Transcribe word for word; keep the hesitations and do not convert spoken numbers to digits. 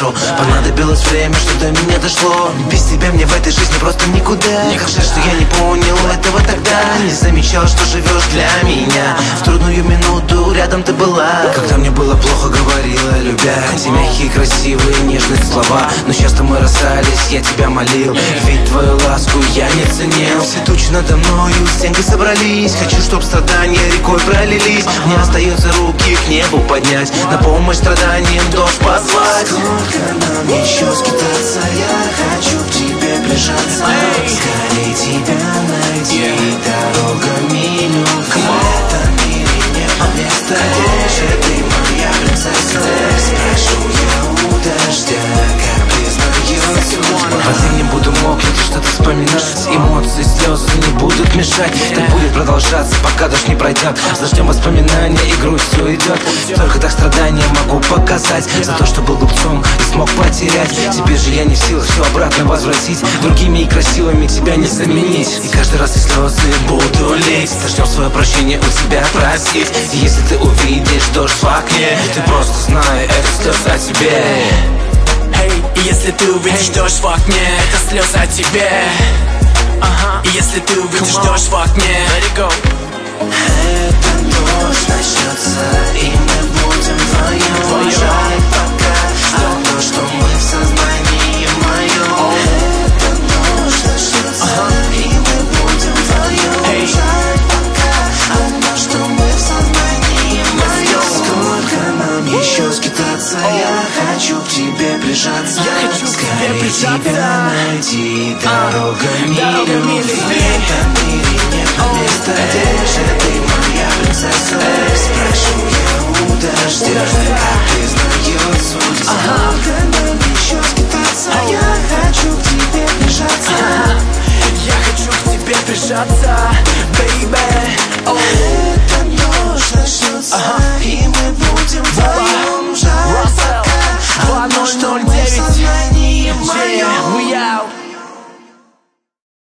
хорошо. Понадобилось время, что до меня дошло. Без тебя мне в этой жизни просто никуда. Как жаль, что я не понял этого тогда. Не замечал, что живешь для меня. В трудную минуту рядом ты была. Когда мне было плохо, говорила, любя. Эти мягкие, красивые, нежные слова. Но часто мы расстались, я тебя молил. Ведь твою ласку я не ценил. Все тучи надо мною стенкой собрались. Хочу, чтоб страдания рекой пролились. Мне остается руки к небу поднять, на помощь страданиям дождь позвать. Сколько нам еще скитаться, я хочу к тебе прижаться. Скорее тебя найти, дорога минут. В этом мире нет места, где же ты, моя принцесса? Спрошу я у дождя, как признается судьба. Под ним буду мокнуть и что-то вспоминать. Эмоции, слезы не будут мешать. Так будет продолжаться, пока дождь не пройдет. Заждем воспоминания и грусть все идет. Только так страдания могу показать. За то, что был глупцом и смог потерять. Теперь же я не в силах все обратно возвратить. Другими и красивыми тебя не заменить. И каждый раз и слезы буду лить. Заждем свое прощение у тебя просить. И если ты увидишь дождь в окне, ты просто знай, это слезы о тебе. Эй, и если ты увидишь дождь в окне, это слезы о тебе. И если ты увидишь дождь в окне, этот дождь начнется, и мы будем вдвоем. Жаль пока, а то, что мы в сознании моем. Этот дождь начнется, и мы будем вдвоем. Жаль пока, а то, что мы в сознании моем. Сколько нам еще скитаться, я хочу к тебе прижаться. Я хочу к тебе прижаться. Тебя найти, дорога милю. В этом мире нет места, где же ты, моя принцесса? Спрошу я у дождя, как признает судьба.